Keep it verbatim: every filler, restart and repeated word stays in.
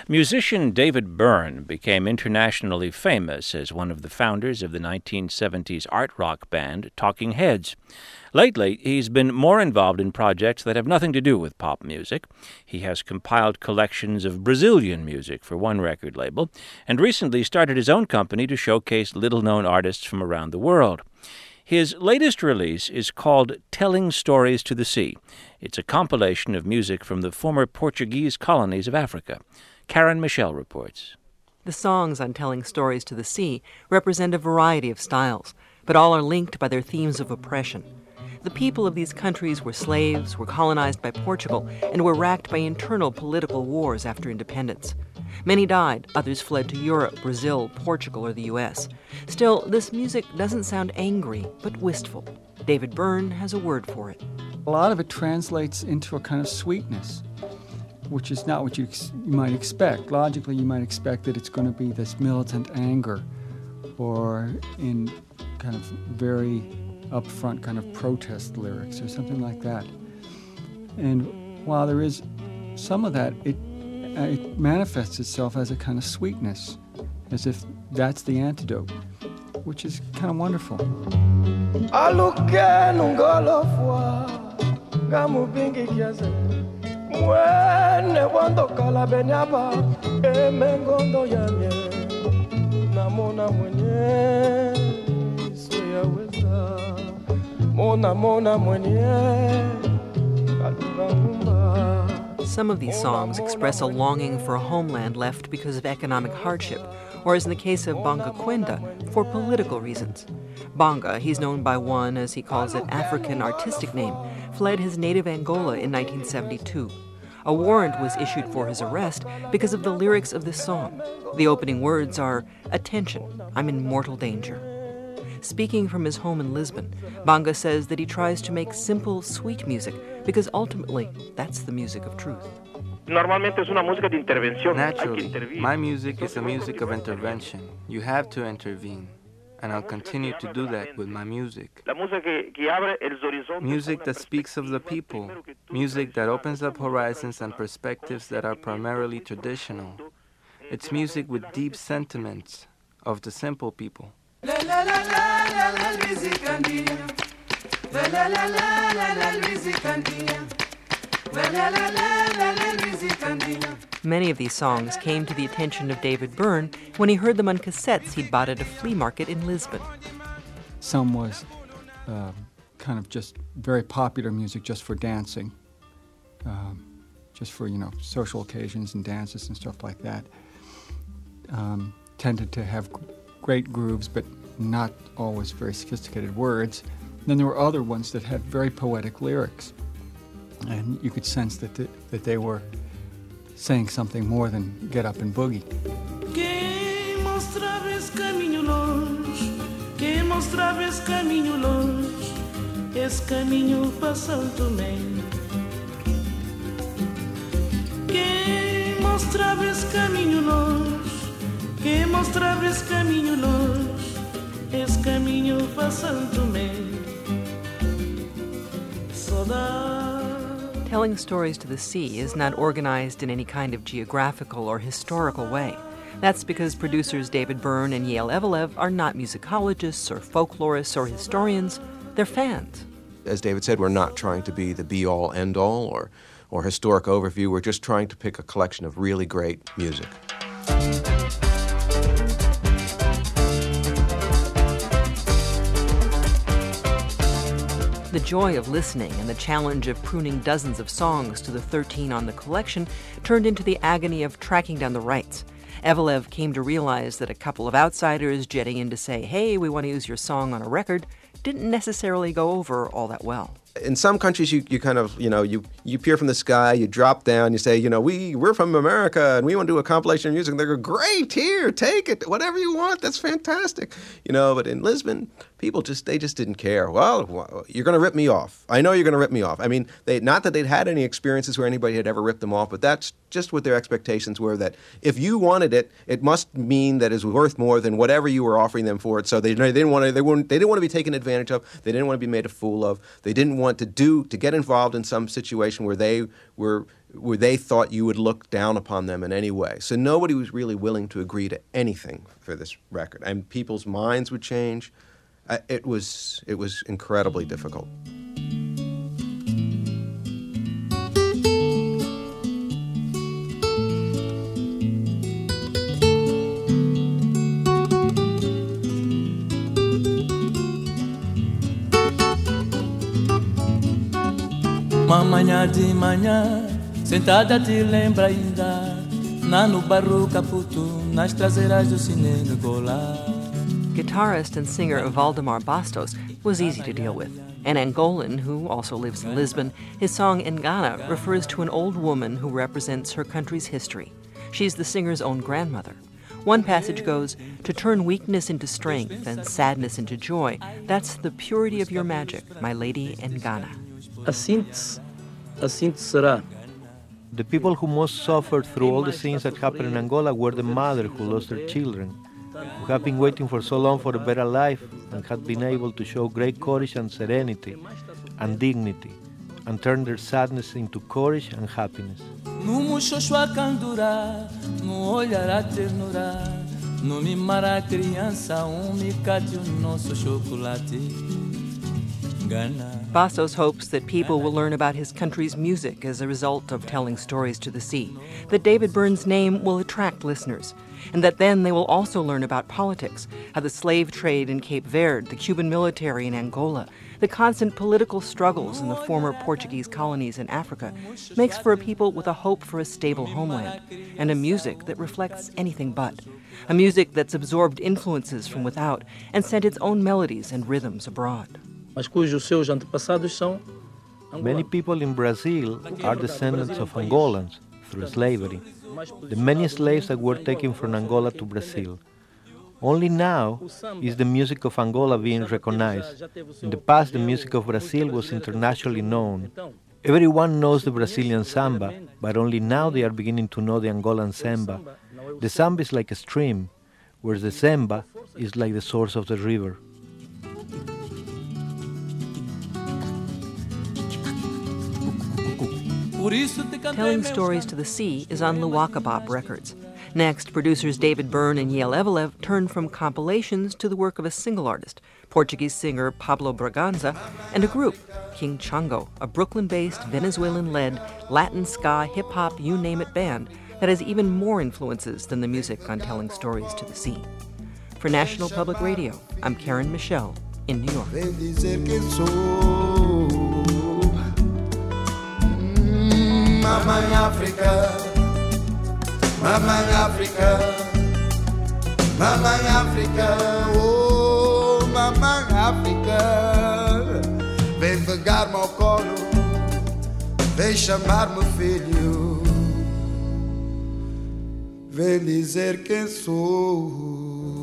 Musician David Byrne became internationally famous as one of the founders of the nineteen seventies art rock band Talking Heads. Lately, he's been more involved in projects that have nothing to do with pop music. He has compiled collections of Brazilian music for one record label, and recently started his own company to showcase little-known artists from around the world. His latest release is called Telling Stories to the Sea. It's a compilation of music from the former Portuguese colonies of Africa. Karen Michelle reports. The songs on Telling Stories to the Sea represent a variety of styles, but all are linked by their themes of oppression. The people of these countries were slaves, were colonized by Portugal, and were racked by internal political wars after independence. Many died, others fled to Europe, Brazil, Portugal, or the U S. Still, this music doesn't sound angry, but wistful. David Byrne has a word for it. A lot of it translates into a kind of sweetness, which is not what you, ex- you might expect. Logically, you might expect that it's going to be this militant anger or in kind of very upfront kind of protest lyrics or something like that. And while there is some of that, it, uh, it manifests itself as a kind of sweetness, as if that's the antidote, which is kind of wonderful. Some of these songs express a longing for a homeland left because of economic hardship, or as in the case of Bonga Kwenda, for political reasons. Bonga, he's known by one, as he calls it, African artistic name, fled his native Angola in nineteen seventy-two. A warrant was issued for his arrest because of the lyrics of this song. The opening words are, "Attention, I'm in mortal danger." Speaking from his home in Lisbon, Bonga says that he tries to make simple, sweet music because ultimately that's the music of truth. Naturally, my music is a music of intervention. You have to intervene, and I'll continue to do that with my music. Music that speaks of the people, music that opens up horizons and perspectives that are primarily traditional. It's music with deep sentiments of the simple people. La la la la la la music andina. La la la la la la music andina. La la la la la la music andina. Many of these songs came to the attention of David Byrne when he heard them on cassettes he'd bought at a flea market in Lisbon. Some was uh, kind of just very popular music just for dancing, um, just for, you know, social occasions and dances and stuff like that. Um, tended to have great grooves, but not always very sophisticated words. And then there were other ones that had very poetic lyrics, and you could sense that the, that they were saying something more than get up and boogie. Quem mostrava esse caminho longe, quem mostrava esse caminho longe, esse caminho para Santo Tomé. Quem mostrava esse caminho longe, quem mostrava esse caminho longe, esse caminho para Santo Tomé. Saudade. Telling Stories to the Sea is not organized in any kind of geographical or historical way. That's because producers David Byrne and Yael Evelev are not musicologists or folklorists or historians. They're fans. As David said, we're not trying to be the be-all, end-all or, or historic overview. We're just trying to pick a collection of really great music. The joy of listening and the challenge of pruning dozens of songs to the thirteen on the collection turned into the agony of tracking down the rights. Evelev came to realize that a couple of outsiders jetting in to say, hey, we want to use your song on a record, didn't necessarily go over all that well. In some countries, you, you kind of, you know, you, you appear from the sky, you drop down, you say, you know, we, we're from America and we want to do a compilation of music. And they go, great, here, take it, whatever you want, that's fantastic. You know, but in Lisbon, people just, they just didn't care. Well, you're going to rip me off. I know you're going to rip me off. I mean, they, not that they'd had any experiences where anybody had ever ripped them off, but that's just what their expectations were, that if you wanted it, it must mean that it's worth more than whatever you were offering them for it. So they, they didn't want to, they weren't, they didn't want to be taken advantage of. They didn't want to be made a fool of. They didn't want to do, to get involved in some situation where they were where they thought you would look down upon them in any way. So nobody was really willing to agree to anything for this record. And people's minds would change. Uh, it was it was incredibly difficult. Uma manhã de manhã, sentada te lembra ainda, na no barro Caputo, nas traseiras do Cine Angola. Guitarist and singer Valdemar Bastos was easy to deal with. An Angolan who also lives in Lisbon, his song Ngana refers to an old woman who represents her country's history. She's the singer's own grandmother. One passage goes, "To turn weakness into strength and sadness into joy, that's the purity of your magic, my lady Ngana." Assim, assim será. The people who most suffered through all the things that happened in Angola were the mothers who lost their children, who have been waiting for so long for a better life and had been able to show great courage and serenity and dignity and turn their sadness into courage and happiness. No muxoxo a candura, no olhar a ternura, no mimar a criança, um micate o nosso chocolate. Bastos hopes that people will learn about his country's music as a result of telling stories to the sea, that David Byrne's name will attract listeners, and that then they will also learn about politics, how the slave trade in Cape Verde, the Cuban military in Angola, the constant political struggles in the former Portuguese colonies in Africa makes for a people with a hope for a stable homeland, and a music that reflects anything but, a music that's absorbed influences from without and sent its own melodies and rhythms abroad. Mas cujos seus antepassados são Many people in Brazil are descendants of Angolans through slavery, the many slaves that were taken from Angola to Brazil. Only now is the music of Angola being recognized. In the past, the music of Brazil was internationally known. Everyone knows the Brazilian samba, but only now they are beginning to know the Angolan samba. The samba is like a stream, whereas the samba is like the source of the river. Telling Stories to the Sea is on Luwaka Bop Records. Next, producers David Byrne and Yael Evelev turn from compilations to the work of a single artist, Portuguese singer Pablo Braganza, and a group, King Chango, a Brooklyn-based, Venezuelan-led, Latin ska, hip-hop, you-name-it band that has even more influences than the music on Telling Stories to the Sea. For National Public Radio, I'm Karen Michelle in New York. Mamãe África, Mamãe África, Mamãe África, oh Mamãe África, vem pegar-me ao colo, vem chamar-me filho, vem dizer quem sou.